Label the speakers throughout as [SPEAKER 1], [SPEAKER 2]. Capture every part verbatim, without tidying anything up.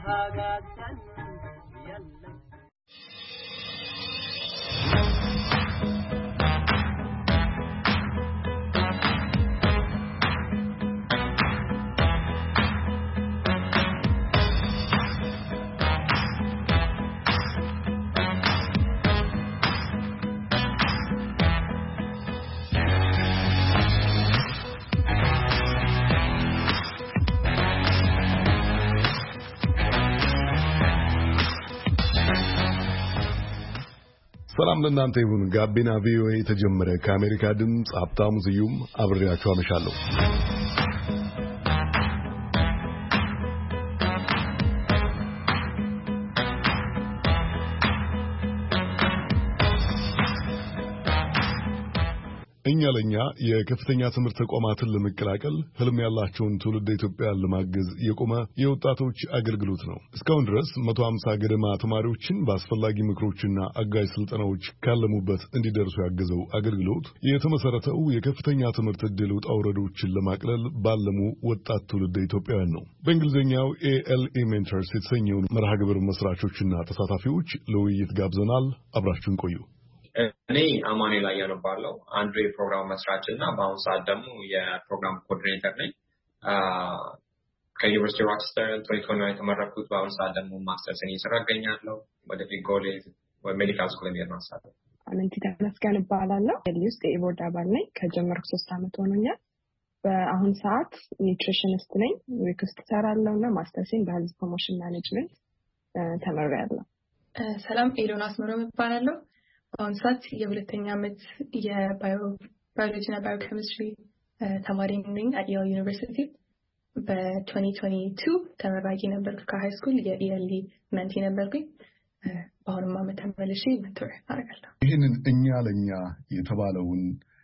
[SPEAKER 1] ሰላም ለእናንተ ይሁን። ጋቢና ቪኦኤ ተጀመረ። ከአሜሪካ ድምጽ ሀብታሙ ስዩም አብሬያችሁ አመሻለሁ። እኛ ለኛ የከፍተኛ ትምህርት ተቋማትን ለመቀላቀል ህልም ያላቸውን ትውልደ ኢትዮጵያን ለማገዝ የቆመ የወጣቶች አገልግሎት ነው። እስካሁን ድረስ መቶ ሃምሳ ገደማ ተማሪዎችን በአስፈላጊ ምክሮችና አጋዥ ስልጠናዎች ካለሙበት እንዲደርሱ ያገዘው አገልግሎት የተመሰረተው የከፍተኛ ትምህርት ዕድል ውጣ ውረዶችን ለማቅለል ባለሙ ወጣት ትውልደ ኢትዮጵያውያን ነው። በእንግሊዝኛው ኤኤልኢ ሜንተርስ የተሰኘውን መርሃ ግብር መስራቾችና ተሳታፊዎች ለውይይት ጋብዘናል። አብራችሁን ቆዩ።
[SPEAKER 2] እኔ አማኑኤል አያነባለው አንዱ የፕሮግራም መስራችና በአሁኑ ሰዓት ደግሞ የፕሮግራም ኮኦርዲኔተር ነኝ። ከዩኒቨርሲቲ ሮቸስተር ቶሪኮና የተመረኩት በአሁኑ ሰዓት ደግሞ ማስተርስ እየሰራሁ እገኛለሁ። ወደፊት ጎሌ ወደ ሜዲካል ስኩል የሚሄድ ነው ሀሳቤ።
[SPEAKER 3] አመንቲ ተመስገን እባላለሁ። የሊውስት የቦርድ አባል ነኝ። ከጀመርኩ ሶስት አመት ሆኖኛል። በአሁኑ ሰዓት ኒውትሪሽኒስት ነኝ። ሪክስት ሰራለሁና ማስተርሴን በሄልዝ ፕሮሞሽን ማኔጅመንት ተመርቄያለሁ።
[SPEAKER 4] ሰላም ኤሎን አስመሮም እባላለሁ። አሁን ሰዓት የሁለተኛ ዓመት የባዮሎጂ እና ባዮኬሚስትሪ ተማሪ ነኝ አት የል ዩኒቨርሲቲ። በ2022 ተመራቂ ነበርኩ ከሃይ ስኩል የኢኤልኢ መንቲ ነበርኩኝ። በአሁኑም ዓመት ተመልሼ ሜንቶር አደርጋለሁ።
[SPEAKER 1] ይህንን እኛ ለኛ የተባለውን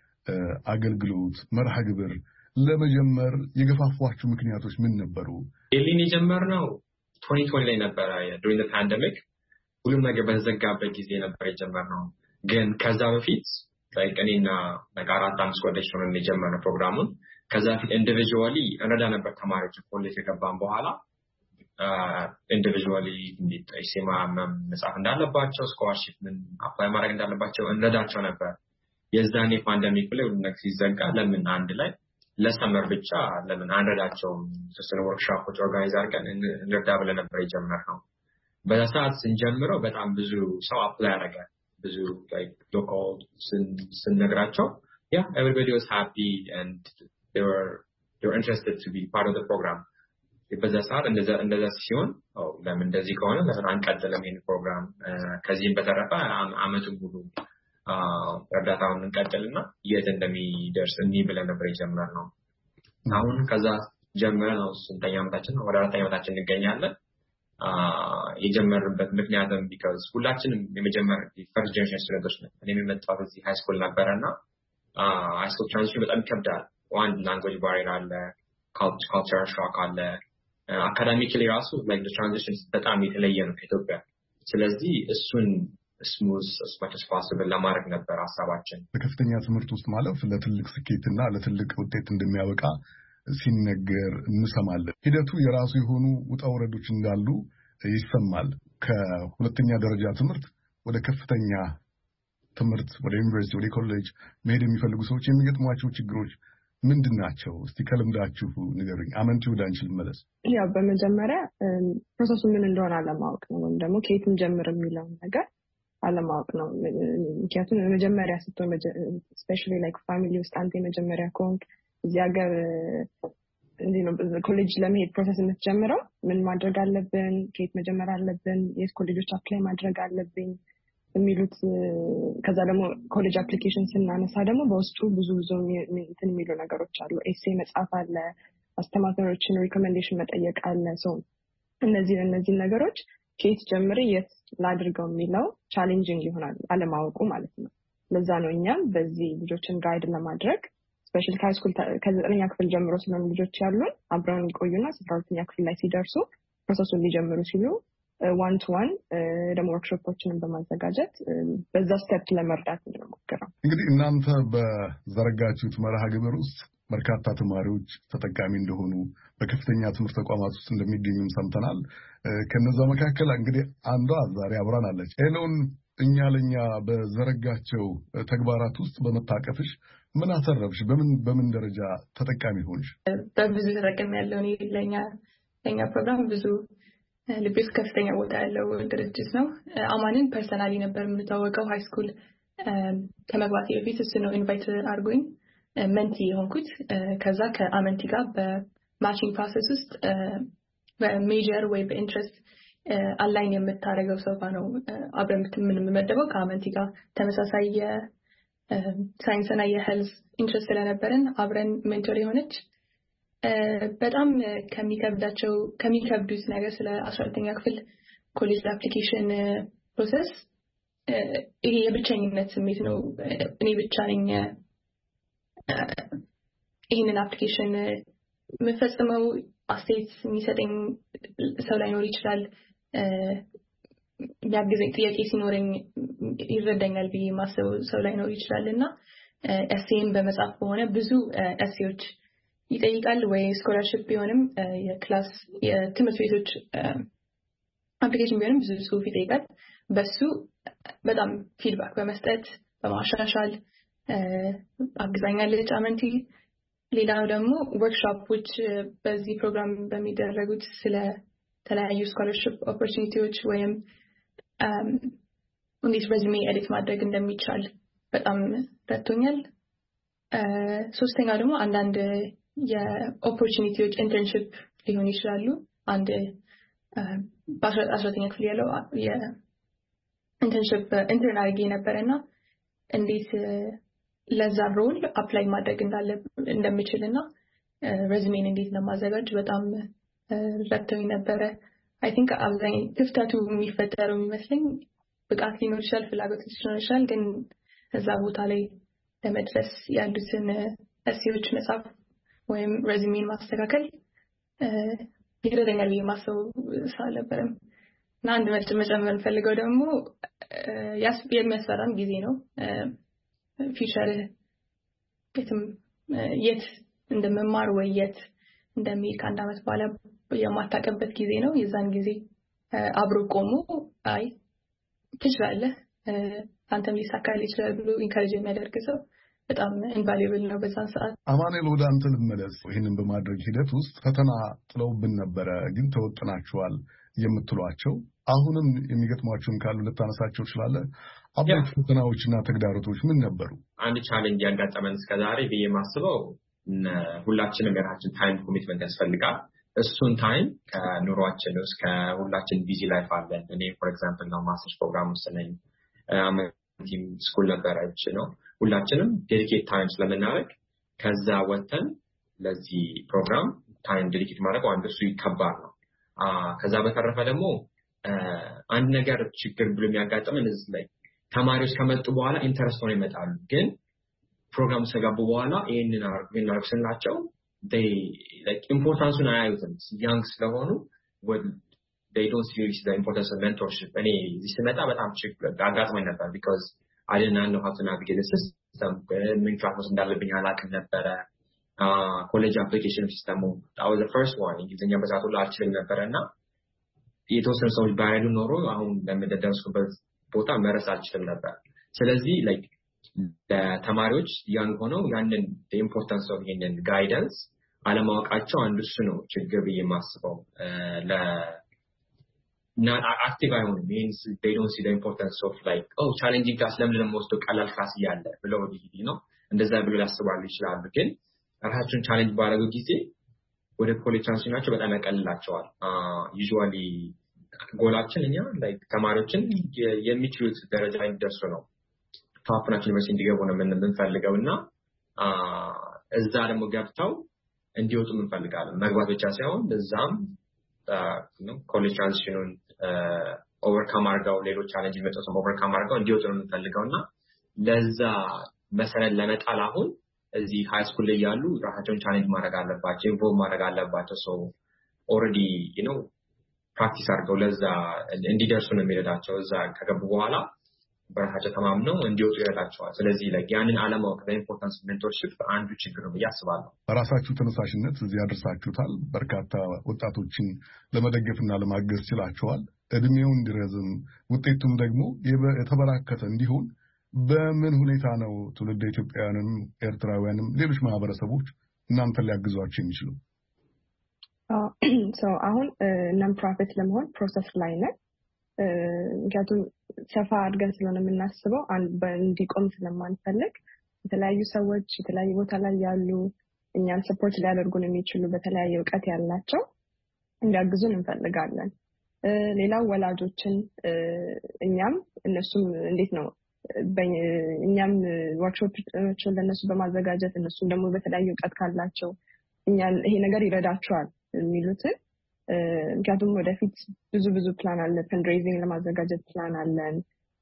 [SPEAKER 1] አገልግሎት መርሃ ግብር ለመጀመር የገፋፏችሁ ምክንያቶች ምን ነበሩ?
[SPEAKER 2] ኢኤልኢን የጀመርነው twenty twenty ላይ ነበረ during the pandemic። ሁሉም ነገር በተዘጋበት ጊዜ ነበር የጀመርነው። ግን ከዛ በፊት like እኔና አራት አምስት ጓደኞች ሆነን የጀመርነው ፕሮግራሙን። ከዛ በፊት ኢንዲቪጁዋሊ እንረዳ ነበር ተማሪዎች ኮሌጅ ከገባን በኋላ ኢንዲቪጁዋሊ እንዴት አይሲማ መጻፍ እንዳለባቸው ስኮላርሺፕ ምን አፕላይ ማድረግ እንዳለባቸው እንረዳቸው ነበር። የዛኔ ፓንደሚክ ላይ ሁሉ ነገር ሲዘጋ ለምን አንድ ላይ ለሰመር ብቻ ለምን አንረዳቸው ተሰነ ወርክሾፖች ኦርጋናይዝ አድርገን እንረዳ ብለን ነበር የጀመርነው። በዛት ስንጀምረው በጣም ብዙ ሰው አፕላይ አደረገ። ብዙ like local ስንነግራቸው yeah everybody was happy and they were they were interested to be part of the program. በዛት እንደዛ እንደዛ ሲሆን ኦ ለምን እንደዚህ ከሆነ ለምን አንቀጥልም ይሄን ፕሮግራም ከዚህም በተረፈ አመቱን ሙሉ እርዳታውን እንቀጥልና የት እንደሚደርስ እንይ ብለን ነበር የጀመርነው። አሁን ከዛ ጀምረን ነው ስንተኛ ዓመታችን ነው ወደ አራተኛ ዓመታችን እንገኛለን። የጀመርንበት ምክንያቱም because ሁላችንም የመጀመር ፈርስት ጀነሬሽን ስቱደንቶች ነን። እኔም የመጣሁት እዚህ ሃይ ስኩል ነበርና ሃይ ስኩል ትራንዚሽን በጣም ይከብዳል። ዋን ላንጉዌጅ ባሪየር አለ፣ ካልቸራል ሾክ አለ፣ አካዳሚካሊ ራሱ like the transition በጣም የተለየ ነው ከኢትዮጵያ። ስለዚህ እሱን ስሙዝ as much as possible ለማድረግ ነበር ሐሳባችን።
[SPEAKER 1] በከፍተኛ ትምህርት ውስጥ ማለፍ ለትልቅ ስኬትና ለትልቅ ውጤት እንደሚያበቃ ሲነገር እንሰማለን። ሂደቱ የራሱ የሆኑ ውጣ ውረዶች እንዳሉ ይሰማል። ከሁለተኛ ደረጃ ትምህርት ወደ ከፍተኛ ትምህርት ወደ ዩኒቨርሲቲ ወደ ኮሌጅ መሄድ የሚፈልጉ ሰዎች የሚገጥሟቸው ችግሮች ምንድናቸው? እስቲ ከልምዳችሁ ንገሩኝ። አመንቲ ወደ አንቺ ልመለስ።
[SPEAKER 3] ያው በመጀመሪያ ፕሮሰሱ ምን እንደሆነ አለማወቅ ነው፣ ወይም ደግሞ ከየትም ጀምር የሚለው ነገር አለማወቅ ነው። ምክንያቱም መጀመሪያ ስትሆን especially like family ውስጥ አንተ መጀመሪያ ከሆንክ እዚህ ሀገር እንዴ ነው ኮሌጅ ለመሄድ ፕሮሰስ የምትጀምረው ምን ማድረግ አለብን፣ ከየት መጀመር አለብን፣ የት ኮሌጆች አፕላይ ማድረግ አለብን የሚሉት። ከዛ ደግሞ ኮሌጅ አፕሊኬሽን ስናነሳ ደግሞ በውስጡ ብዙ ብዙ እንትን የሚሉ ነገሮች አሉ። ኤሴ መጻፍ አለ፣ አስተማሪዎችን ሪኮሜንዴሽን መጠየቅ አለ። ሶ እነዚህ እነዚህ ነገሮች ከየት ጀምሬ የት ላድርገው የሚለው ቻሌንጂንግ ይሆናል አለማወቁ ማለት ነው። ለዛ ነው እኛም በዚህ ልጆችን ጋይድ ለማድረግ ስፔሻሊ ሃይ ስኩል ከዘጠነኛ ክፍል ጀምሮ ስለሆነ ልጆች ያሉን አብረውን ይቆዩና አስራ ሁለተኛ ክፍል ላይ ሲደርሱ ፕሮሰሱን ሊጀምሩ ሲሉ ዋን ቱ ዋን ደግሞ ወርክሾፖችንም በማዘጋጀት በዛ ስቴፕ ለመርዳት እንሞክራለን።
[SPEAKER 1] እንግዲህ እናንተ በዘረጋችሁት መርሃ ግብር ውስጥ በርካታ ተማሪዎች ተጠቃሚ እንደሆኑ በከፍተኛ ትምህርት ተቋማት ውስጥ እንደሚገኙም ሰምተናል። ከነዛ መካከል እንግዲህ አንዷ ዛሬ አብራን አለች። ኤሎን እኛ ለኛ በዘረጋቸው ተግባራት ውስጥ በመታቀፍሽ ምን አተረፍሽ? በምን በምን ደረጃ ተጠቃሚ ሆንሽ?
[SPEAKER 4] በብዙ ተጠቃሚ ያለው እኔ ለኛ ለኛ ፕሮግራም ብዙ ልቤ ውስጥ ከፍተኛ ቦታ ያለው ድርጅት ነው። አማንን ፐርሰናሊ ነበር የምታወቀው ሃይ ስኩል ከመግባቴ በፊት እሱ ነው ኢንቫይት አድርጎኝ መንቲ የሆንኩት። ከዛ ከአመንቲ ጋር በማቺንግ ፕሮሰስ ውስጥ በሜጀር ወይ በኢንትረስት አላይን የምታደርገው ሰው ጋር ነው አብረን የምንመደበው። ከአመንቲ ጋር ተመሳሳይ የሳይንስና የሄልዝ ኢንትረስት ስለነበረን አብረን ሜንቶር የሆነች በጣም ከሚከብዳቸው ከሚከብዱት ነገር ስለ አስራ ሁለተኛ ክፍል ኮሌጅ አፕሊኬሽን ፕሮሰስ ይሄ የብቸኝነት ስሜት ነው። እኔ ብቻ ነኝ ይሄንን አፕሊኬሽን የምፈጽመው። አስተያየት የሚሰጠኝ ሰው ላይኖር ይችላል። የሚያግዘኝ ጥያቄ ሲኖረኝ ይረዳኛል ብዬ ማሰብ ሰው ላይኖር ይችላል እና ኤሴን በመጻፍ በሆነ ብዙ ኤሴዎች ይጠይቃል ወይ ስኮላርሺፕ ቢሆንም የክላስ የትምህርት ቤቶች አፕሊኬሽን ቢሆንም ብዙ ጽሁፍ ይጠይቃል። በሱ በጣም ፊድባክ በመስጠት በማሻሻል አግዛኛለች አመንቲ። ሌላው ደግሞ ወርክሾፖች በዚህ ፕሮግራም በሚደረጉት ስለ ተለያዩ ስኮላርሺፕ ኦፖርቹኒቲዎች ወይም እንዴት ሬዝሜ ኤዲት ማድረግ እንደሚቻል በጣም ረድቶኛል። ሶስተኛው ደግሞ አንዳንድ የኦፖርቹኒቲዎች ኢንተርንሺፕ ሊሆን ይችላሉ። አንድ በአስራተኛ ክፍል ያለው የኢንተርንሺፕ ኢንተርን አድርጌ ነበረና እንዴት ለዛ ሮል አፕላይ ማድረግ እንዳለ እንደምችልና ሬዝሜን እንዴት ለማዘጋጅ በጣም ረድቶኝ ነበረ። አይ ቲንክ አብዛኝ ክፍተቱ የሚፈጠረው የሚመስለኝ ብቃት ሊኖር ይችላል፣ ፍላጎት ሊኖር ይችላል፣ ግን እዛ ቦታ ላይ ለመድረስ ያሉትን እሴዎች መጻፍ ወይም ሬዝሜን ማስተካከል ይረዳኛል ብዬ ማሰብ ስላልነበረም እና አንድ መጨመር ፈልገው ደግሞ የሚያስፈራም ጊዜ ነው። ፊውቸር የትም የት እንደመማር ወይ የት እንደሚሄድ ከአንድ ዓመት በኋላ የማታውቅበት ጊዜ ነው። የዛን ጊዜ አብሮ ቆሞ አይ ትችላለህ አንተም ሊሳካል ይችላል ብሎ ኢንካሬጅ የሚያደርግ ሰው በጣም ኢንቫሉዌብል ነው በዛን ሰዓት።
[SPEAKER 1] አማኑኤል ወደ አንተ ልመለስ። ይህንን በማድረግ ሂደት ውስጥ ፈተና ጥለውብን ነበረ፣ ግን ተወጥናችኋል የምትሏቸው አሁንም የሚገጥሟቸውን ካሉ ልታነሳቸው ትችላለህ? አበይት ፈተናዎችና ተግዳሮቶች ምን ነበሩ?
[SPEAKER 2] አንድ ቻሌንጅ ያጋጠመን እስከዛሬ ብዬ ማስበው ሁላችንም የራሳችን ታይም ኮሚትመንት ያስፈልጋል። እሱን ታይም ከኑሯችን ውስጥ ከሁላችን ቢዚ ላይፍ አለን። እኔ ፎር ኤግዛምፕል ነው ማስተርስ ፕሮግራም ውስጥ ነኝ። አመንቲም ስኩል ነበረች ነው። ሁላችንም ዴዲኬት ታይም ስለምናደርግ ከዛ ወተን ለዚህ ፕሮግራም ታይም ዴዲኬት ማድረግ አንዱ እሱ ይከባድ ነው። ከዛ በተረፈ ደግሞ አንድ ነገር ችግር ብሎ የሚያጋጥመን እዚህ ላይ ተማሪዎች ከመጡ በኋላ ኢንተረስት ሆነው ይመጣሉ። ግን ፕሮግራም ሰጋቡ በኋላ ይሄንን አርጉን አርክስላቸው they like importance እና አያዩትም። ያንግ ስለሆኑ what they don't see the importance of mentorship። እኔ እዚህ ስመጣ በጣም ችግር አጋጥሞኝ ነበር because I didn't know how to navigate the system። ምን ክላስ እንዳለብኝ አላውቅም ነበረ። ኮሌጅ አፕሊኬሽን ሲስተሙ that was the first one። እንግሊዝኛ በዛቱ ላልችልም ነበርና የተወሰኑ ሰዎች ባይሉ ኖሮ አሁን ለመደረስኩበት ቦታ መረስ አልችልም ነበር። ስለዚህ like ተማሪዎች ያንግ ሆነው ያንን the importance of ይሄንን ጋይዳንስ አለማወቃቸው አንዱ እሱ ነው ችግር ብዬ ማስበው። ለ not active አይሆንም። means they don't see the importance of like oh challenging class ለምን ለምወስደው ቀላል ክላስ ያለ ብለው ዲዲ ነው እንደዛ ብለው ያስባሉ ይችላሉ። ግን ራሳቸውን ቻሌንጅ ባደረጉ ጊዜ ወደ ኮሌጅ ትራንዚሽናቸው በጣም ያቀልላቸዋል። ዩዥዋሊ ጎላችን እኛ like ተማሪዎችን የሚችሉት ደረጃ ላይ እንዲደርሱ ነው ቶፕ ናቸው ዩኒቨርሲቲ እንዲገቡ ነው የምንፈልገውና እዛ ደግሞ ገብተው እንዲወጡ እንፈልጋለን። መግባት ብቻ ሳይሆን እዛም ነው ኮሌጅ ትራንዚሽኑን ኦቨርካም አድርገው ሌሎች ቻሌንጅ የሚመጡትን ኦቨርካም አድርገው እንዲወጡ ነው የምንፈልገውና ለዛ መሰረት ለመጣል አሁን እዚህ ሃይ ስኩል ላይ ያሉ ራሳቸውን ቻሌንጅ ማድረግ አለባቸው፣ ኢንቮልቭ ማድረግ አለባቸው። ሶ ኦልሬዲ you know ፕራክቲስ አድርገው ለዛ እንዲደርሱ ነው የሚረዳቸው። እዛ ከገቡ በኋላ በራሳቸው ተማምነው እንዲወጡ ይረዳቸዋል። ስለዚህ ላይ ያንን አለማወቅ በኢምፖርታንስ ሜንቶርሺፕ አንዱ ችግር ነው ያስባሉ።
[SPEAKER 1] በራሳችሁ ተነሳሽነት እዚህ አድርሳችሁታል። በርካታ ወጣቶችን ለመደገፍና ለማገዝ ችላችኋል። እድሜው እንዲረዝም ውጤቱም ደግሞ የተበራከተ እንዲሆን በምን ሁኔታ ነው ትውልደ ኢትዮጵያውያንም ኤርትራውያንም ሌሎች ማህበረሰቦች እናንተን ሊያግዟችሁ የሚችሉ?
[SPEAKER 3] ሶ አሁን ነን ፕሮፊት ለመሆን ፕሮሰስ ላይ ነን። ምክንያቱም ሰፋ አድርገን ስለሆነ የምናስበው እንዲቆም ስለማንፈልግ የተለያዩ ሰዎች የተለያዩ ቦታ ላይ ያሉ እኛን ሰፖርት ሊያደርጉን የሚችሉ በተለያየ እውቀት ያላቸው እንዲያግዙን እንፈልጋለን። ሌላው ወላጆችን እኛም እነሱም እንዴት ነው እኛም ወርክሾፖችን ለነሱ በማዘጋጀት እነሱም ደግሞ በተለያየ እውቀት ካላቸው እኛ ይሄ ነገር ይረዳቸዋል የሚሉትን ምክንያቱም ወደፊት ብዙ ብዙ ፕላን አለ። ፈንድሬዚንግ ለማዘጋጀት ፕላን አለን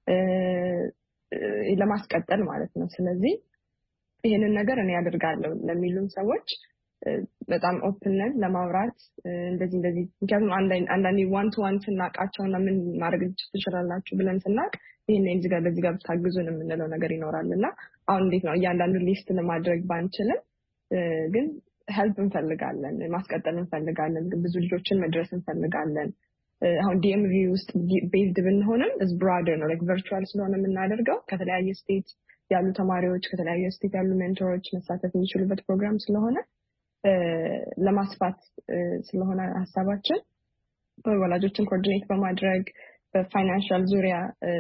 [SPEAKER 3] ለማስቀጠል ማለት ነው። ስለዚህ ይሄንን ነገር እኔ ያደርጋለሁ ለሚሉን ሰዎች በጣም ኦፕን ነን ለማውራት እንደዚህ እንደዚህ ምክንያቱም አንዳንዴ ዋን ቱ ዋን ስናቃቸውና ምን ማድረግ ትችላላችሁ ብለን ስናቅ ይሄን እዚህ ጋር በዚህ ጋር ብታግዙን የምንለው ነገር ይኖራልና አሁን እንዴት ነው እያንዳንዱ ሊስት ለማድረግ ባንችልም ግን ሄልፕ እንፈልጋለን፣ ማስቀጠል እንፈልጋለን፣ ብዙ ልጆችን መድረስ እንፈልጋለን። አሁን ዲኤምቪ ውስጥ ቤዝድ ብንሆንም is broader ነው like virtual ስለሆነ የምናደርገው ከተለያየ ስቴት ያሉ ተማሪዎች ከተለያየ ስቴት ያሉ ሜንቶሮች መሳተፍ የሚችሉበት ፕሮግራም ስለሆነ ለማስፋት ስለሆነ ሀሳባችን ወላጆችን ኮኦርዲኔት በማድረግ በፋይናንሻል ዙሪያ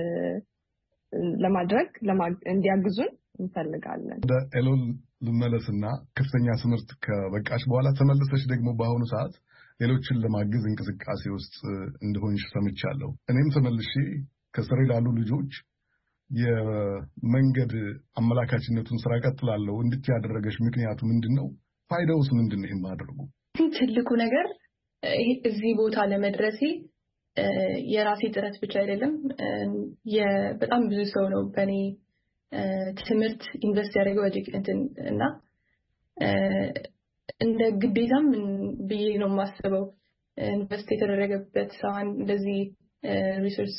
[SPEAKER 3] ለማድረግ እንዲያግዙን እንፈልጋለን።
[SPEAKER 1] ወደ ኤሎን ልመለስና ከፍተኛ ትምህርት ከበቃሽ በኋላ ተመለሰሽ ደግሞ በአሁኑ ሰዓት ሌሎችን ለማገዝ እንቅስቃሴ ውስጥ እንደሆንሽ ሰምቻለሁ። እኔም ተመልሼ ከስሬ ላሉ ልጆች የመንገድ አመላካችነቱን ስራ ቀጥላለሁ እንድት ያደረገሽ ምክንያቱ ምንድነው? ፋይዳውስ ምንድነው? ይሄን ማድረጉ
[SPEAKER 4] ትልቁ ነገር እዚህ ቦታ ለመድረሴ የራሴ ጥረት ብቻ አይደለም። በጣም ብዙ ሰው ነው በኔ ትምህርት ኢንቨስት ያደረገው እንትን እና እንደ ግዴታም ብዬ ነው የማስበው። ኢንቨስት የተደረገበት ሰው እንደዚህ ሪሶርስ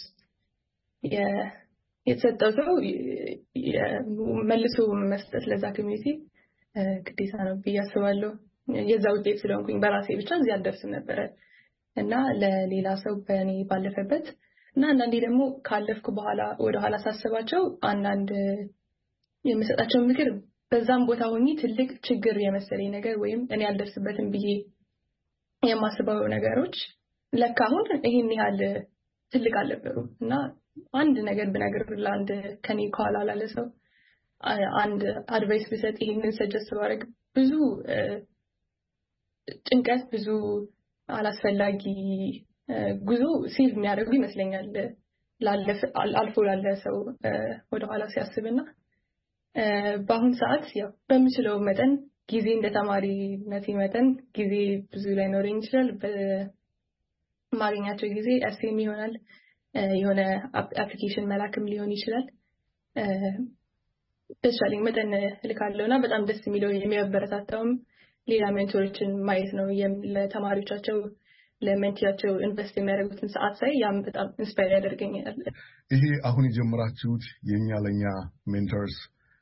[SPEAKER 4] የተሰጠው ሰው መልሶ መስጠት ለዛ ኮሚኒቲ ግዴታ ነው ብዬ አስባለሁ። የዛ ውጤት ስለሆንኩኝ በራሴ ብቻ እዚህ አልደርስም ነበር እና ለሌላ ሰው በእኔ ባለፈበት እና አንዳንዴ ደግሞ ካለፍኩ በኋላ ወደ ኋላ ሳስባቸው አንዳንድ የምሰጣቸው ምክር በዛም ቦታ ሆኜ ትልቅ ችግር የመሰለኝ ነገር ወይም እኔ ያልደርስበትም ብዬ የማስበው ነገሮች ለካ አሁን ይሄን ያህል ትልቅ አልነበሩም እና አንድ ነገር ብነግር ለአንድ ከኔ ኋላ ላለ ሰው አንድ አድቫይስ ብሰጥ ይሄንን ሰጀስት ባደርግ ብዙ ጭንቀት ብዙ አላስፈላጊ ጉዞ ሴቭ የሚያደርጉ ይመስለኛል ላለፈ አልፎ ላለ ሰው ወደ ኋላ ሲያስብና በአሁን ሰዓት ያው በሚችለው መጠን ጊዜ እንደ ተማሪነቴ መጠን ጊዜ ብዙ ላይ ኖረኝ ይችላል። በማግኛቸው ጊዜ ኤስኤም ይሆናል የሆነ አፕሊኬሽን መላክም ሊሆን ይችላል በተቻለኝ መጠን ልካለውና በጣም ደስ የሚለው የሚያበረታታውም ሌላ ሜንቶሮችን ማየት ነው። ለተማሪዎቻቸው ለሜንቲያቸው ኢንቨስት የሚያደርጉትን ሰዓት ሳይ ያም በጣም ኢንስፓየር ያደርገኛል።
[SPEAKER 1] ይሄ አሁን የጀመራችሁት የኛ ለኛ ሜንተርስ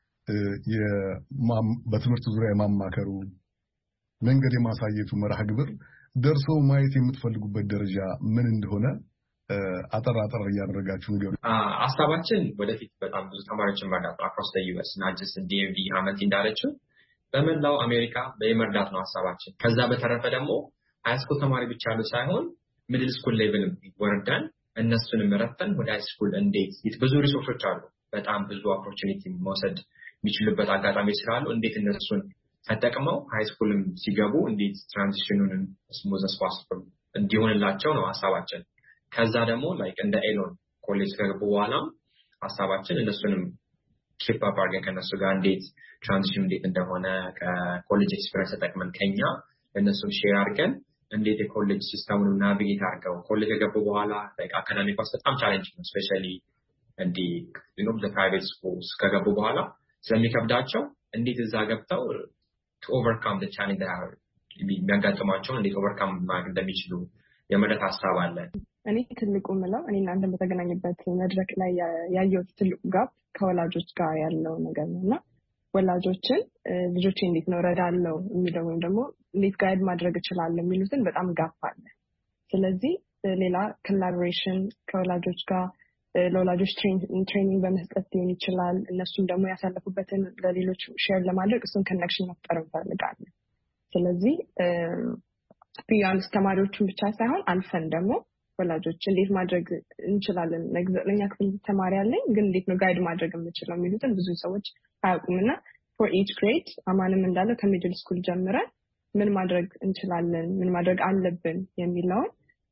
[SPEAKER 1] በትምህርት ዙሪያ የማማከሩ መንገድ የማሳየቱ መርሃ ግብር ደርሶ ማየት የምትፈልጉበት ደረጃ ምን እንደሆነ አጠር አጠር እያደረጋችሁ ንገሩ።
[SPEAKER 2] ሀሳባችን ወደፊት በጣም ብዙ ተማሪዎችን መርዳት ነው። አክሮስ ዘ ዩኤስ ናጅስ ዲኤምቪ አመት እንዳለችው በመላው አሜሪካ በመርዳት ነው ሀሳባችን። ከዛ በተረፈ ደግሞ ሃይስኩል ተማሪ ብቻ ያሉ ሳይሆን ሚድል ስኩል ሌቭልም ወርደን እነሱንም ረተን ወደ ሃይስኩል እንዴት ብዙ ሪሶርሶች አሉ። በጣም ብዙ ኦፖርቹኒቲ መውሰድ የሚችሉበት አጋጣሚ ስላሉ እንዴት እነሱን ተጠቅመው ሃይስኩልም ሲገቡ እንዴት ትራንዚሽኑን ስሙዝ አስ ፖሲብል እንዲሆንላቸው ነው ሀሳባችን። ከዛ ደግሞ ላይክ እንደ ኤሎን ኮሌጅ ከገቡ በኋላ ሀሳባችን እነሱንም ኪፕ አፕ አድርገን ከነሱ ጋር እንዴት ትራንዚሽን እንዴት እንደሆነ ከኮሌጅ ኤክስፒሪየንስ ተጠቅመን ከኛ እነሱን ሼር አድርገን እንዴት የኮሌጅ ሲስተሙን ናቪጌት አድርገው ኮሌጅ ከገቡ በኋላ ላይክ አካዳሚክ ዋስ በጣም ቻሌንጅ ነው ስፔሻሊ እንዲ you know the private schools ከገቡ በኋላ ስለሚከብዳቸው እንዴት እዛ ገብተው to overcome the challenge that are የሚያጋጥማቸው እንዴት overcome ማድረግ እንደሚችሉ የመረዳት ሀሳብ አለ።
[SPEAKER 3] እኔ ትልቁ ምለው እኔ እናንተ በተገናኘበት መድረክ ላይ ያየው ትልቁ ጋፕ ከወላጆች ጋር ያለው ነገር ነውና ወላጆችን ልጆቼ እንዴት ነው ረዳለው የሚለው ወይም ደግሞ እንዴት ጋይድ ማድረግ እችላለሁ የሚሉትን በጣም ጋፕ አለ። ስለዚህ ሌላ ኮላቦሬሽን ከወላጆች ጋር ለወላጆች ትሬኒንግ በመስጠት ሊሆን ይችላል። እነሱም ደግሞ ያሳለፉበትን ለሌሎች ሼር ለማድረግ እሱን ኮኔክሽን መፍጠር እንፈልጋለን። ስለዚህ ቢያንስ ተማሪዎቹን ብቻ ሳይሆን አልፈን ደግሞ ወላጆች እንዴት ማድረግ እንችላለን ለኛ ክፍል ተማሪ ያለኝ ግን እንዴት ነው ጋይድ ማድረግ የምችለው የሚሉትን ብዙ ሰዎች አያውቁምና for each grade አማንም እንዳለው ከሚድል ስኩል ጀምረን ምን ማድረግ እንችላለን ምን ማድረግ አለብን የሚለው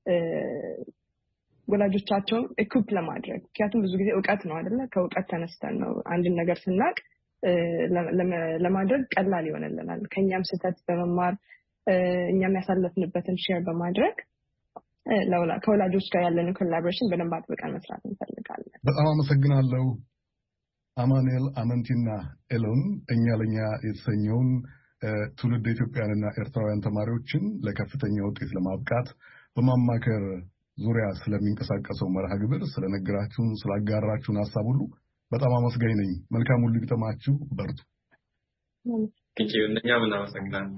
[SPEAKER 3] ወላጆቻቸውን ኢኩፕ ለማድረግ ምክንያቱም ብዙ ጊዜ ዕውቀት ነው አይደለ ከዕውቀት ተነስተን ነው አንድን ነገር ስናቅ ለማድረግ ቀላል ይሆነልናል ከኛም ስህተት በመማር እኛም ያሳለፍንበትን ሼር በማድረግ ለውላ ከወላጆች ጋር ያለን ኮላቦሬሽን በደንብ አጥብቀን መስራት እንፈልጋለን።
[SPEAKER 1] በጣም አመሰግናለሁ። አማኑኤል አመንቲና ኤሎን እኛ ለኛ የተሰኘውን ትውልድ ኢትዮጵያውያንና ኤርትራውያን ተማሪዎችን ለከፍተኛ ውጤት ለማብቃት በማማከር ዙሪያ ስለሚንቀሳቀሰው መርሃ ግብር ስለነገራችሁን ስላጋራችሁን ሐሳብ ሁሉ በጣም አመስጋኝ ነኝ። መልካም ሁሉ ይግጠማችሁ። በርቱ።
[SPEAKER 2] እሺ እኛ ምን አመሰግናለን።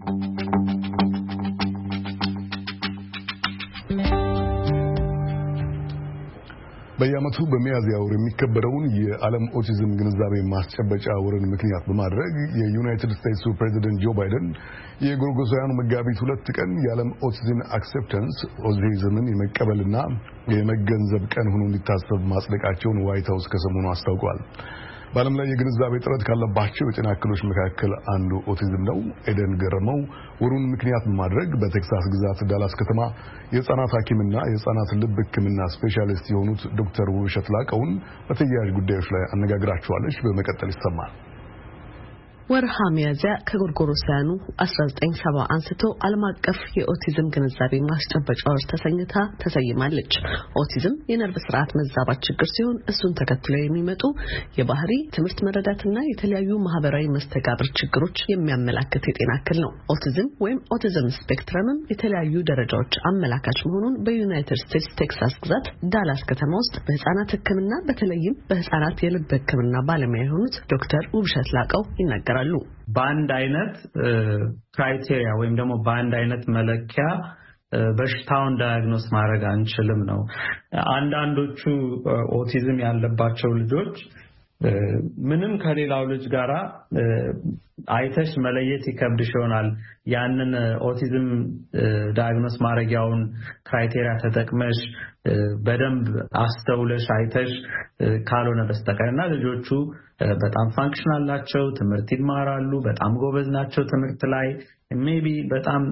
[SPEAKER 1] በየዓመቱ በሚያዝያ ወር የሚከበረውን የዓለም ኦቲዝም ግንዛቤ ማስጨበጫ ወርን ምክንያት በማድረግ የዩናይትድ ስቴትስ ፕሬዚደንት ጆ ባይደን የጎርጎሳውያኑ መጋቢት ሁለት ቀን የዓለም ኦቲዝም አክሴፕታንስ ኦቲዝምን የመቀበልና የመገንዘብ ቀን ሆኖ እንዲታሰብ ማጽደቃቸውን ዋይት ሃውስ ከሰሞኑ አስታውቋል። በዓለም ላይ የግንዛቤ ጥረት ካለባቸው የጤና እክሎች መካከል አንዱ ኦቲዝም ነው። ኤደን ገረመው ወሩን ምክንያት በማድረግ በቴክሳስ ግዛት ዳላስ ከተማ የሕፃናት ሐኪምና የሕፃናት ልብ ሕክምና ስፔሻሊስት የሆኑት ዶክተር ውብሸት ላቀውን በተያያዥ ጉዳዮች ላይ አነጋግራቸዋለች። በመቀጠል ይሰማል።
[SPEAKER 5] ወርሃ ሚያዝያ ከጎርጎሮሳውያኑ አስራ ዘጠኝ ሰባ አንስቶ ዓለም አቀፍ የኦቲዝም ግንዛቤ ማስጨበጫ ወር ተሰኝታ ተሰይማለች። ኦቲዝም የነርቭ ስርዓት መዛባት ችግር ሲሆን እሱን ተከትለው የሚመጡ የባህሪ ትምህርት መረዳትና የተለያዩ ማህበራዊ መስተጋብር ችግሮች የሚያመላክት የጤና እክል ነው። ኦቲዝም ወይም ኦቲዝም ስፔክትረምም የተለያዩ ደረጃዎች አመላካች መሆኑን በዩናይትድ ስቴትስ ቴክሳስ ግዛት ዳላስ ከተማ ውስጥ በሕፃናት ሕክምና በተለይም በሕፃናት የልብ ሕክምና ባለሙያ የሆኑት ዶክተር ውብሸት ላቀው ይናገራሉ።
[SPEAKER 6] በአንድ አይነት ክራይቴሪያ ወይም ደግሞ በአንድ አይነት መለኪያ በሽታውን ዳያግኖስ ማድረግ አንችልም ነው። አንዳንዶቹ ኦቲዝም ያለባቸው ልጆች ምንም ከሌላው ልጅ ጋራ አይተሽ መለየት ይከብድሽ ይሆናል። ያንን ኦቲዝም ዳያግኖስ ማድረጊያውን ክራይቴሪያ ተጠቅመሽ በደንብ አስተውለሽ አይተሽ ካልሆነ በስተቀርና ልጆቹ በጣም ፋንክሽናል ናቸው፣ ትምህርት ይማራሉ፣ በጣም ጎበዝ ናቸው ትምህርት ላይ ሜቢ በጣም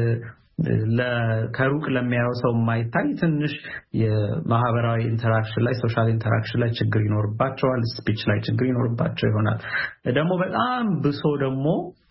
[SPEAKER 6] ለከሩቅ ለሚያየው ሰው የማይታይ ትንሽ የማህበራዊ ኢንተራክሽን ላይ ሶሻል ኢንተራክሽን ላይ ችግር ይኖርባቸዋል፣ ስፒች ላይ ችግር ይኖርባቸው ይሆናል። ደግሞ በጣም ብሶ ደግሞ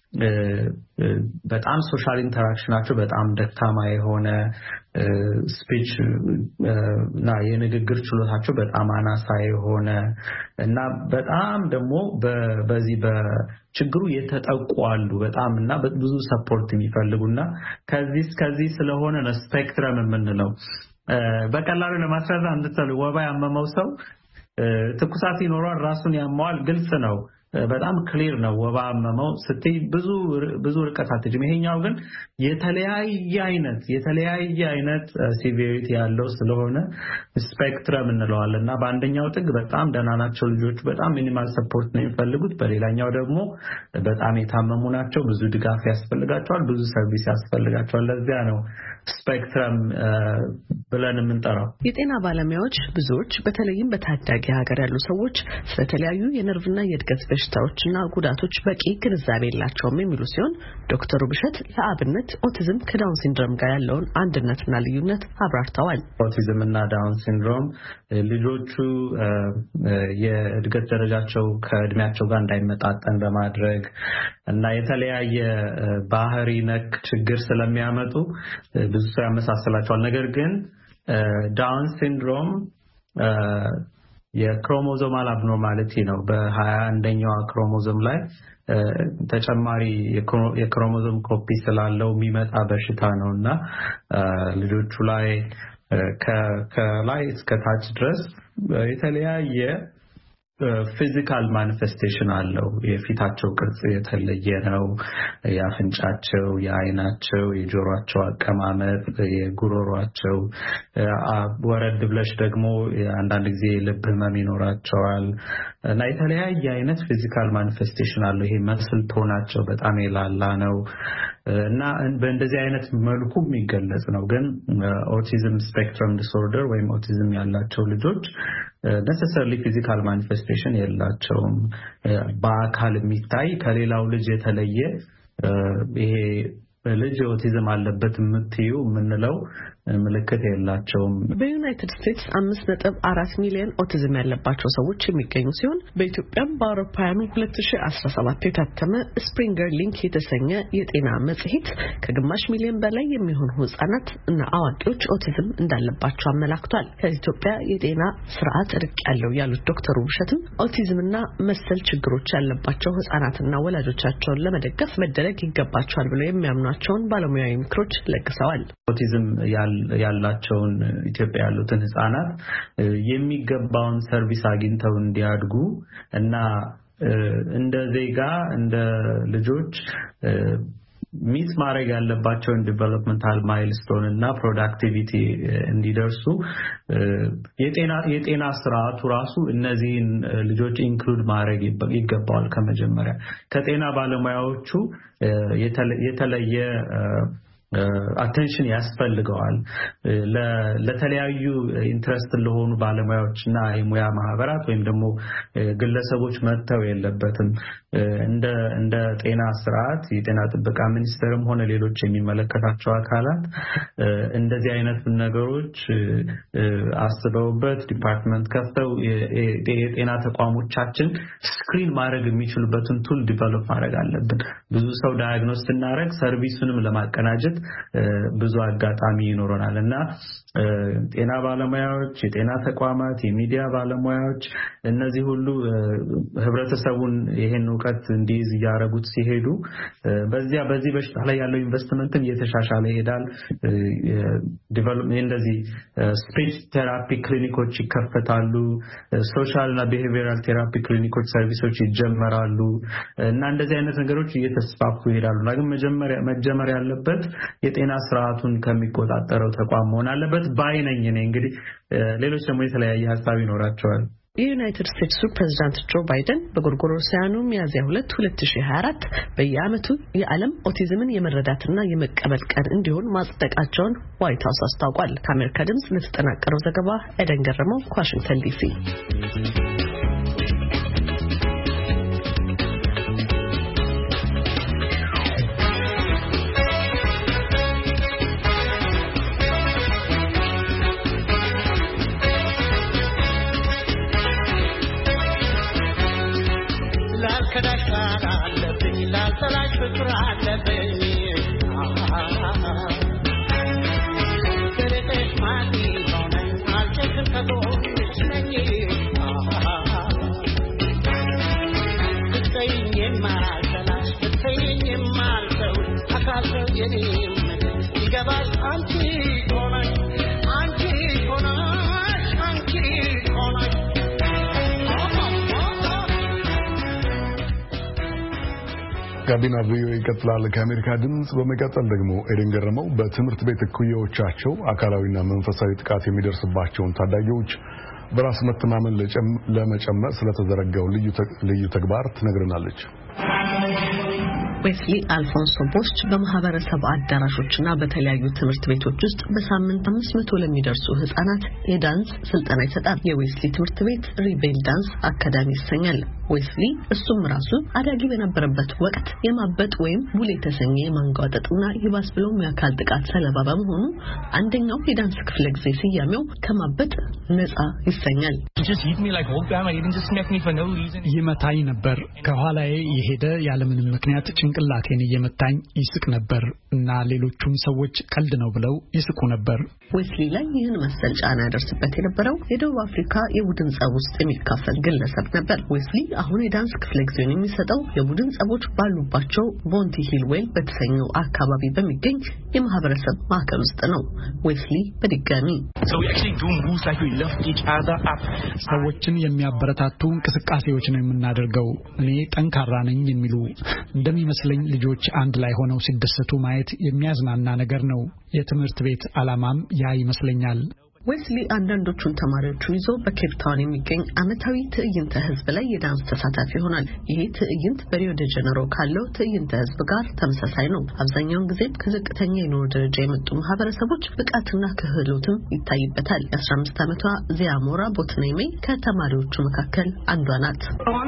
[SPEAKER 6] በጣም ሶሻል ኢንተራክሽናቸው በጣም ደካማ የሆነ ስፒች እና የንግግር ችሎታቸው በጣም አናሳ የሆነ እና በጣም ደግሞ በዚህ በችግሩ የተጠቁ አሉ በጣም እና ብዙ ሰፖርት የሚፈልጉና ከዚህ ከዚህ ስለሆነ ነው ስፔክትረም የምንለው። በቀላሉ ለማስረዳት እንድትሉ ወባ ያመመው ሰው ትኩሳት ይኖረዋል፣ ራሱን ያመዋል፣ ግልጽ ነው፣ በጣም ክሊር ነው። ወባ ያመመው ስትይ ብዙ ብዙ ርቀት አትጅም። ይሄኛው ግን የተለያየ አይነት የተለያየ አይነት ሲቪሪቲ ያለው ስለሆነ ስፔክትረም እንለዋለንና በአንደኛው ጥግ በጣም ደህና ናቸው ልጆቹ፣ በጣም ሚኒማል ሰፖርት ነው የሚፈልጉት። በሌላኛው ደግሞ በጣም የታመሙ ናቸው፣ ብዙ ድጋፍ ያስፈልጋቸዋል፣ ብዙ ሰርቪስ ያስፈልጋቸዋል። ለዚያ ነው ስፔክትረም ብለን የምንጠራው።
[SPEAKER 5] የጤና ባለሙያዎች ብዙዎች በተለይም በታዳጊ ሀገር ያሉ ሰዎች ስለተለያዩ የነርቭና የእድገት በሽታዎችና ጉዳቶች በቂ ግንዛቤ የላቸውም የሚሉ ሲሆን ዶክተር ውብሸት ለአብነት ኦቲዝም ከዳውን ሲንድሮም ጋር ያለውን አንድነትና ልዩነት አብራርተዋል።
[SPEAKER 6] ኦቲዝም እና ዳውን ሲንድሮም ልጆቹ የእድገት ደረጃቸው ከእድሜያቸው ጋር እንዳይመጣጠን በማድረግ እና የተለያየ ባህሪ ነክ ችግር ስለሚያመጡ ብዙ ሰው ያመሳሰላቸዋል። ነገር ግን ዳውን ሲንድሮም የክሮሞዞማል አብኖርማሊቲ ነው። በሀያ አንደኛው ክሮሞዞም ላይ ተጨማሪ የክሮሞዞም ኮፒ ስላለው የሚመጣ በሽታ ነውና ልጆቹ ላይ ከላይ እስከ ታች ድረስ የተለያየ ፊዚካል ማኒፌስቴሽን አለው የፊታቸው ቅርጽ የተለየ ነው ያፍንጫቸው የአይናቸው የጆሮአቸው አቀማመጥ የጉሮሮአቸው ወረድ ብለሽ ደግሞ አንዳንድ ጊዜ ልብ ህመም ይኖራቸዋል እና የተለያየ አይነት ፊዚካል ማኒፌስቴሽን አለው ይሄ መስል ቶናቸው በጣም የላላ ነው እና በእንደዚህ አይነት መልኩ የሚገለጽ ነው ግን ኦቲዝም ስፔክትረም ዲስኦርደር ወይም ኦቲዝም ያላቸው ልጆች necessarily physical manifestation የላቸውም በአካል የሚታይ ከሌላው ልጅ የተለየ ይሄ ልጅ ኦቲዝም አለበት የምትዩ ምንለው ምልክት የላቸውም
[SPEAKER 5] በዩናይትድ ስቴትስ አምስት ነጥብ አራት ሚሊዮን ኦቲዝም ያለባቸው ሰዎች የሚገኙ ሲሆን በኢትዮጵያም በአውሮፓውያኑ ሁለት ሺህ አስራ ሰባት የታተመ ስፕሪንገር ሊንክ የተሰኘ የጤና መጽሔት ከግማሽ ሚሊዮን በላይ የሚሆኑ ህጻናት እና አዋቂዎች ኦቲዝም እንዳለባቸው አመላክቷል ከኢትዮጵያ የጤና ስርዓት ርቅ ያለው ያሉት ዶክተሩ ውሸትም ኦቲዝምና መሰል ችግሮች ያለባቸው ህጻናትና ወላጆቻቸውን ለመደገፍ መደረግ ይገባቸዋል ብለው የሚያምኗቸውን ባለሙያዊ ምክሮች ለግሰዋል
[SPEAKER 6] ኦቲዝም ያላቸውን ኢትዮጵያ ያሉትን ህፃናት የሚገባውን ሰርቪስ አግኝተው እንዲያድጉ እና እንደ ዜጋ እንደ ልጆች ሚት ማድረግ ያለባቸውን ዲቨሎፕመንታል ማይልስቶን እና ፕሮዳክቲቪቲ እንዲደርሱ የጤና የጤና ስርዓቱ ራሱ እነዚህን ልጆች ኢንክሉድ ማድረግ ይገባዋል ከመጀመሪያ ከጤና ባለሙያዎቹ የተለየ አቴንሽን ያስፈልገዋል ለተለያዩ ኢንትረስት ለሆኑ ባለሙያዎችና የሙያ ማህበራት ወይም ደግሞ ግለሰቦች መተው የለበትም እንደ እንደ ጤና ስርዓት የጤና ጥበቃ ሚኒስቴርም ሆነ ሌሎች የሚመለከታቸው አካላት እንደዚህ አይነት ነገሮች አስበውበት ዲፓርትመንት ከፍተው የጤና ተቋሞቻችን ስክሪን ማድረግ የሚችሉበትን ቱል ዲቨሎፕ ማድረግ አለብን ብዙ ሰው ዳያግኖስ እናረግ ሰርቪሱንም ለማቀናጀት ብዙ አጋጣሚ ይኖረናልና ጤና ባለሙያዎች የጤና ተቋማት የሚዲያ ባለሙያዎች እነዚህ ሁሉ ህብረተሰቡን ይሄን ዕውቀት እንዲይዝ ያረጉት ሲሄዱ በዚያ በዚህ በሽታ ላይ ያለው ኢንቨስትመንትም እየተሻሻለ ይሄዳል ዲቨሎፕመንት እንደዚህ ስፒች ቴራፒ ክሊኒኮች ይከፈታሉ ሶሻል እና ቢሄቪየራል ቴራፒ ክሊኒኮች ሰርቪሶች ይጀመራሉ እና እንደዚህ አይነት ነገሮች እየተስፋፉ ይሄዳሉ ግን መጀመሪያ መጀመሪያ ያለበት የጤና ስርዓቱን ከሚቆጣጠረው ተቋም መሆን አለበት ባይነኝ ነኝ እንግዲህ ሌሎች ደግሞ የተለያየ ሐሳብ ይኖራቸዋል
[SPEAKER 5] የዩናይትድ ስቴትስ ፕሬዝዳንት ጆ ባይደን በጎርጎሮሳውያኑ ሚያዝያ ሁለት ሁለት ሺህ ሃያ አራት በየዓመቱ የዓለም ኦቲዝምን የመረዳትና የመቀበል ቀን እንዲሆን ማጽደቃቸውን ዋይት ሃውስ አስታውቋል ከአሜሪካ ድምጽ ለተጠናቀረው ዘገባ ኤደን ገረመው ከዋሽንግተን ዲሲ
[SPEAKER 1] ጋቢና ቪኦኤ ይቀጥላል ከአሜሪካ ድምጽ በመቀጠል ደግሞ ኤደን ገረመው በትምህርት ቤት እኩዮቻቸው አካላዊና መንፈሳዊ ጥቃት የሚደርስባቸውን ታዳጊዎች በራስ መተማመን ለመጨመር ስለተዘረጋው ልዩ ልዩ ተግባር ትነግረናለች
[SPEAKER 5] ዌስሊ አልፎንሶ ቦስች በማህበረሰብ አዳራሾችና በተለያዩ ትምህርት ቤቶች ውስጥ በሳምንት አምስት መቶ ለሚደርሱ ህጻናት የዳንስ ስልጠና ይሰጣል የዌስሊ ትምህርት ቤት ሪቤል ዳንስ አካዳሚ ይሰኛል ዌስሊ እሱም ራሱ አዳጊ በነበረበት ወቅት የማበጥ ወይም ቡል የተሰኘ የማንጓጠጥና ይባስ ብለው የአካል ጥቃት ሰለባ በመሆኑ አንደኛው የዳንስ ክፍለ ጊዜ ስያሜው ከማበጥ ነፃ ይሰኛል
[SPEAKER 7] ይመታኝ ነበር ከኋላዬ የሄደ ያለምንም ምክንያት ጭንቅላቴን እየመታኝ ይስቅ ነበር እና ሌሎቹም ሰዎች ቀልድ ነው ብለው ይስቁ ነበር
[SPEAKER 5] ዌስሊ ላይ ይህን መሰል ጫና ያደርስበት የነበረው የደቡብ አፍሪካ የቡድን ጸብ ውስጥ የሚካፈል ግለሰብ ነበር። ዌስሊ አሁን የዳንስ ክፍለ ጊዜውን የሚሰጠው የቡድን ጸቦች ባሉባቸው ቦንቲ ሂል ዌል በተሰኘው አካባቢ በሚገኝ የማህበረሰብ ማዕከል ውስጥ ነው። ዌስሊ በድጋሚ
[SPEAKER 7] ሰዎችን የሚያበረታቱ እንቅስቃሴዎች ነው የምናደርገው። እኔ ጠንካራ ነኝ የሚሉ እንደሚመስለኝ ልጆች አንድ ላይ ሆነው ሲደሰቱ ማየት የሚያዝናና ነገር ነው። የትምህርት ቤት ዓላማም ያ ይመስለኛል።
[SPEAKER 5] ዌስሊ አንዳንዶቹን ተማሪዎቹን ይዞ በኬፕ ታውን የሚገኝ ዓመታዊ ትዕይንተ ህዝብ ላይ የዳንስ ተሳታፊ ይሆናል። ይሄ ትዕይንት በሪዮ ደ ጀነሮ ካለው ትዕይንተ ህዝብ ጋር ተመሳሳይ ነው። አብዛኛውን ጊዜ ከዝቅተኛ የኑሮ ደረጃ የመጡ ማህበረሰቦች ብቃትና ክህሎትም ይታይበታል። የአስራ አምስት ዓመቷ ዚያሞራ ቦትኔሜ ከተማሪዎቹ መካከል አንዷ ናት።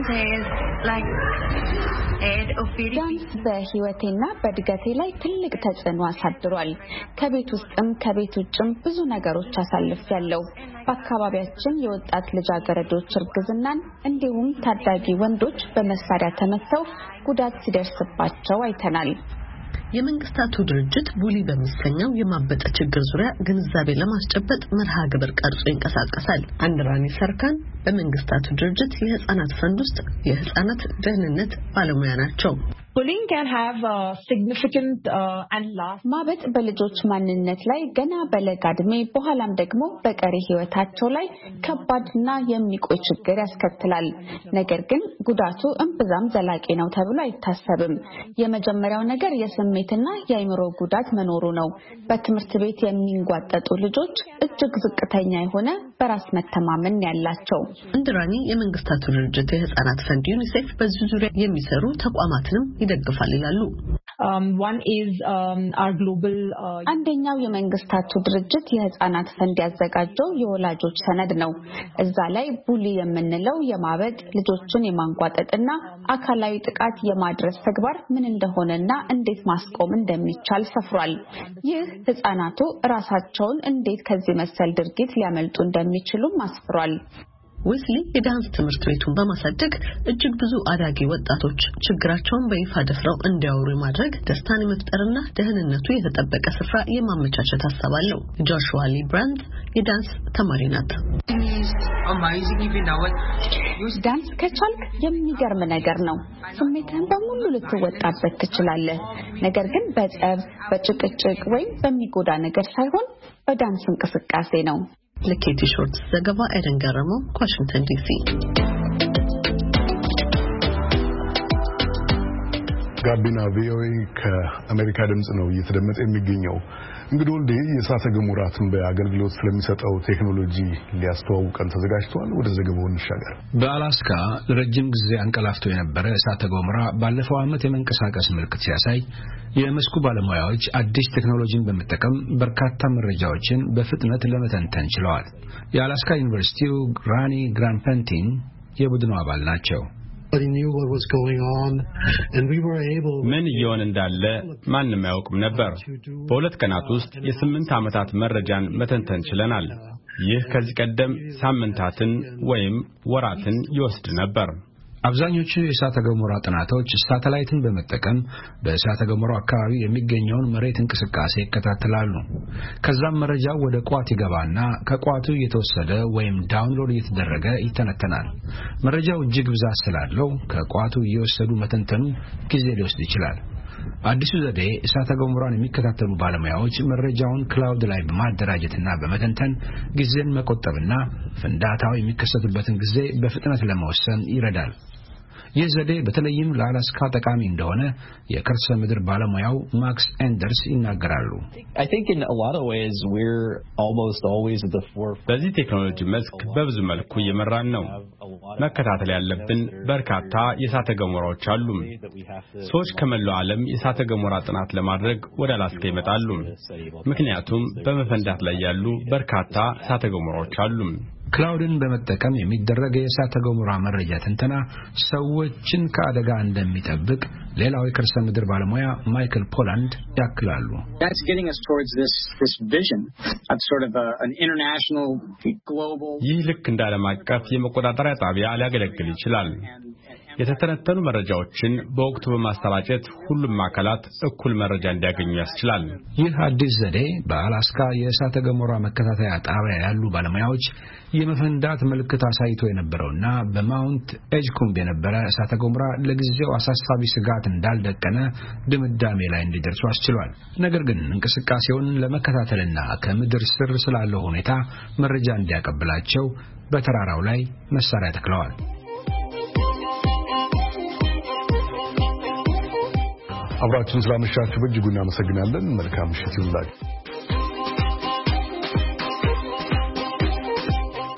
[SPEAKER 8] ዳንስ በህይወቴና በእድገቴ ላይ ትልቅ ተጽዕኖ አሳድሯል። ከቤት ውስጥም ከቤት ውጭም ብዙ ነገሮች አሳልፌያለሁ። በአካባቢያችን የወጣት ልጃገረዶች እርግዝናን እንዲሁም ታዳጊ ወንዶች በመሳሪያ ተመተው ጉዳት ሲደርስባቸው አይተናል።
[SPEAKER 5] የመንግስታቱ ድርጅት ቡሊ በሚሰኘው የማበጠ ችግር ዙሪያ ግንዛቤ ለማስጨበጥ መርሃ ግብር ቀርጾ ይንቀሳቀሳል። አንድራኒ ሰርካን በመንግስታቱ ድርጅት የህፃናት ፈንድ ውስጥ የህፃናት ደህንነት ባለሙያ ናቸው።
[SPEAKER 8] Bullying can have a significant uh, and last ማበጥ በልጆች ማንነት ላይ ገና በለጋ ዕድሜ በኋላም ደግሞ በቀሪ ህይወታቸው ላይ ከባድና የሚቆይ ችግር ያስከትላል። ነገር ግን ጉዳቱ እምብዛም ዘላቂ ነው ተብሎ አይታሰብም። የመጀመሪያው ነገር የስሜትና የአይምሮ ጉዳት መኖሩ ነው። በትምህርት ቤት የሚንጓጠጡ ልጆች እጅግ ዝቅተኛ የሆነ በራስ መተማመን ያላቸው።
[SPEAKER 5] እንድራኒ የመንግስታቱ ድርጅት የህፃናት ፈንድ ዩኒሴፍ በዚህ ዙሪያ የሚሰሩ ተቋማትንም ይደግፋል ይላሉ።
[SPEAKER 8] Um, one is um, our global uh, አንደኛው የመንግስታቱ ድርጅት የህፃናት ፈንድ ያዘጋጀው የወላጆች ሰነድ ነው። እዛ ላይ ቡሊ የምንለው የማበጥ ልጆችን የማንጓጠጥና አካላዊ ጥቃት የማድረስ ተግባር ምን እንደሆነና እንዴት ማስቆም እንደሚቻል ሰፍሯል። ይህ ህፃናቱ ራሳቸውን እንዴት ከዚህ መሰል ድርጊት ሊያመልጡ እንደሚችሉ አስፍሯል።
[SPEAKER 5] ዌስሊ የዳንስ ትምህርት ቤቱን በማሳደግ እጅግ ብዙ አዳጊ ወጣቶች ችግራቸውን በይፋ ደፍረው እንዲያወሩ ማድረግ ደስታን የመፍጠርና ደህንነቱ የተጠበቀ ስፍራ የማመቻቸት ሐሳብ አለው። ጆሹዋ ሊ ብራንድ የዳንስ ተማሪ ናት።
[SPEAKER 8] ዳንስ ከቻልክ የሚገርም ነገር ነው። ስሜትህን በሙሉ ልትወጣበት ትችላለህ። ነገር ግን በጸብ፣ በጭቅጭቅ ወይም በሚጎዳ ነገር ሳይሆን በዳንስ እንቅስቃሴ ነው።
[SPEAKER 5] ለኬቲ ሾርት ዘገባ ኤደን ገረመው ዋሽንግተን ዲሲ።
[SPEAKER 1] ጋቢና ቪኦኤ ከአሜሪካ ድምጽ ነው እየተደመጠ የሚገኘው። እንግዲህ ወልዴ የእሳተ ገሞራ ትንበያ አገልግሎት ስለሚሰጠው ቴክኖሎጂ ሊያስተዋውቀን ተዘጋጅቷል። ወደ ዘገባው እንሻገር።
[SPEAKER 9] በአላስካ ለረጅም ጊዜ አንቀላፍቶ የነበረ እሳተ ገሞራ ባለፈው ዓመት የመንቀሳቀስ ምልክት ሲያሳይ የመስኩ ባለሙያዎች አዲስ ቴክኖሎጂን በመጠቀም በርካታ መረጃዎችን በፍጥነት ለመተንተን ችለዋል። የአላስካ ዩኒቨርሲቲው ራኒ ግራንፐንቲን የቡድኑ አባል ናቸው።
[SPEAKER 10] ምን እየሆነ እንዳለ ማንም አያውቅም ነበር። በሁለት ቀናት ውስጥ የስምንት ዓመታት መረጃን መተንተን ችለናል። ይህ ከዚህ ቀደም ሳምንታትን ወይም ወራትን ይወስድ ነበር።
[SPEAKER 9] አብዛኞቹ የእሳተ ገሞራ ጥናቶች ሳተላይትን በመጠቀም በእሳተ ገሞራው አካባቢ የሚገኘውን መሬት እንቅስቃሴ ይከታተላሉ። ከዛም መረጃው ወደ ቋት ይገባና ከቋቱ እየተወሰደ ወይም ዳውንሎድ እየተደረገ ይተነተናል። መረጃው እጅግ ብዛት ስላለው ከቋቱ እየወሰዱ መተንተኑ ጊዜ ሊወስድ ይችላል። አዲሱ ዘዴ እሳተ ገሞራን የሚከታተሉ ባለሙያዎች መረጃውን ክላውድ ላይ በማደራጀትና በመተንተን ጊዜን መቆጠብና ፍንዳታው የሚከሰትበትን ጊዜ በፍጥነት ለመወሰን ይረዳል። ይህ ዘዴ በተለይም ለአላስካ ጠቃሚ እንደሆነ የከርሰ ምድር ባለሙያው ማክስ ኤንደርስ ይናገራሉ።
[SPEAKER 10] በዚህ ቴክኖሎጂ መስክ በብዙ መልኩ እየመራን ነው። መከታተል ያለብን በርካታ የእሳተ ገሞራዎች አሉ። ሰዎች ከመላው ዓለም የእሳተ ገሞራ ጥናት ለማድረግ ወደ አላስካ ይመጣሉ። ምክንያቱም በመፈንዳት ላይ ያሉ በርካታ እሳተ ገሞራዎች አሉ።
[SPEAKER 9] ክላውድን በመጠቀም የሚደረግ የእሳተ ገሞራ መረጃ ትንተና ሰዎችን ከአደጋ እንደሚጠብቅ ሌላው የከርሰ ምድር ባለሙያ ማይክል ፖላንድ ያክላሉ።
[SPEAKER 10] ይህ ልክ እንደ ዓለም አቀፍ የመቆጣጠሪያ ጣቢያ ሊያገለግል ይችላል። የተተነተኑ መረጃዎችን በወቅቱ በማስተራጨት ሁሉም አካላት እኩል መረጃ እንዲያገኙ ያስችላል።
[SPEAKER 9] ይህ አዲስ ዘዴ በአላስካ የእሳተ ገሞራ መከታተያ ጣቢያ ያሉ ባለሙያዎች የመፈንዳት ምልክት አሳይቶ የነበረውና በማውንት ኤጅኩምብ የነበረ እሳተ ገሞራ ለጊዜው አሳሳቢ ስጋት እንዳልደቀነ ድምዳሜ ላይ እንዲደርሱ አስችሏል። ነገር ግን እንቅስቃሴውን ለመከታተልና ከምድር ስር ስላለው ሁኔታ መረጃ እንዲያቀብላቸው በተራራው ላይ መሳሪያ ተክለዋል።
[SPEAKER 1] አብራችሁን ስላመሻችሁ በእጅጉ እናመሰግናለን። መልካም ምሽት ይሁንላችሁ።